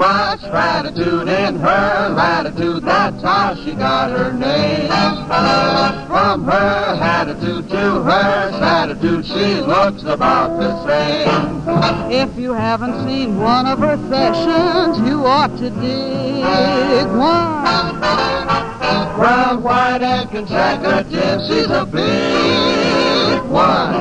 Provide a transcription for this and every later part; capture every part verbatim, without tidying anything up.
much gratitude in her latitude, that's how she got her name. From her attitude to her attitude, she looks about the same. If you haven't seen one of her sessions, you ought to dig one. Round, white, and consecutive, she's a big one.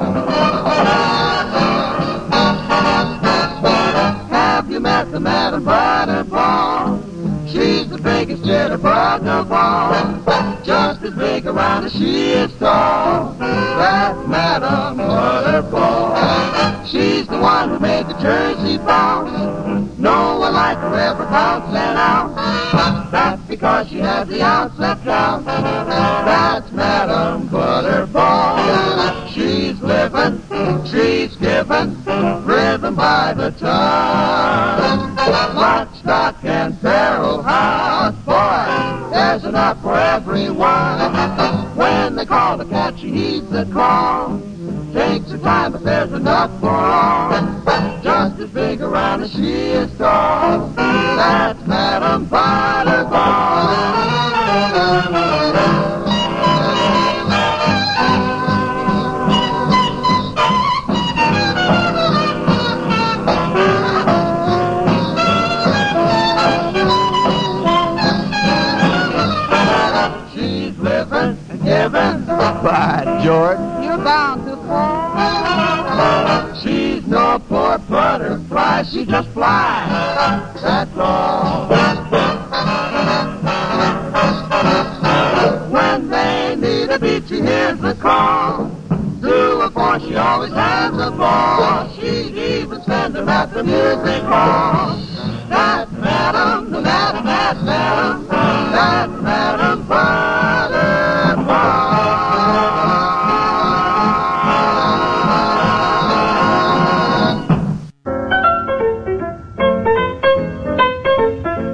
Have you met the Madam Butterball? She's the biggest jitterbug of all. Just as big around as she is tall. That's Madam Butterball. She's the one who made the Jersey bounce. No one like her ever bounced an ounce. That's because she has the ounce left out. That's Madam Butterball. She's living, she's giving, driven by the ton. Lock, stock, and barrel house, boy, there's enough for everyone. When they call the cat, she heeds the call. Takes her time, but there's enough for all. Just as big around as she is tall. That's Madam Butterball. She's living and giving. By George, You're bound to fall. She's no poor butterfly, she just flies. That's all. When they need a beat, she hears the call. To a four, she always has a ball. She'd even send them at the music hall. That's